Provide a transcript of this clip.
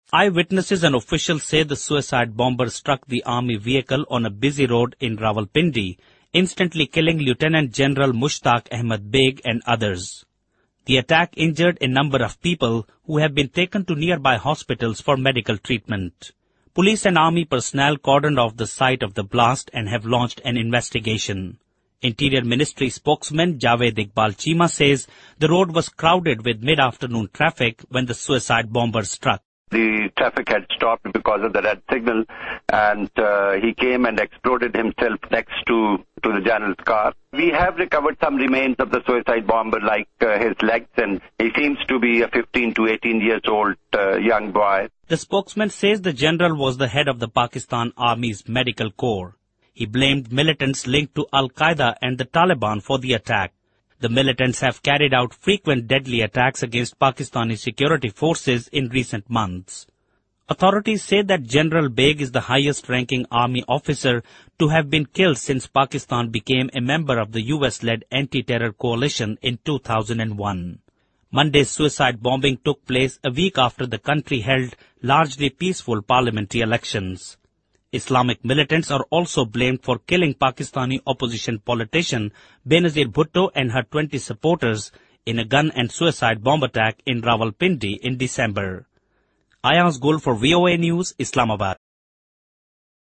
Eyewitnesses and officials say the suicide bomber struck the army vehicle on a busy road in Rawalpindi, instantly killing Lieutenant General Mushtaq Ahmed Beg and others. The attack injured a number of people who have been taken to nearby hospitals for medical treatment. Police and army personnel cordoned off the site of the blast and have launched an investigation. Interior Ministry spokesman Javed Iqbal Chima says the road was crowded with mid-afternoon traffic when the suicide bomber struck. The traffic had stopped because of the red signal, and he came and exploded himself next to the general's car. We have recovered some remains of the suicide bomber, like his legs, and he seems to be a 15 to 18 years old young boy. The spokesman says the general was the head of the Pakistan Army's medical corps. He blamed militants linked to Al-Qaeda and the Taliban for the attack. The militants have carried out frequent deadly attacks against Pakistani security forces in recent months. Authorities say that General Beg is the highest-ranking army officer to have been killed since Pakistan became a member of the US-led anti-terror coalition in 2001. Monday's suicide bombing took place a week after the country held largely peaceful parliamentary elections. Islamic militants are also blamed for killing Pakistani opposition politician Benazir Bhutto and her 20 supporters in a gun and suicide bomb attack in Rawalpindi in December. Ayaz Gul for VOA News, Islamabad.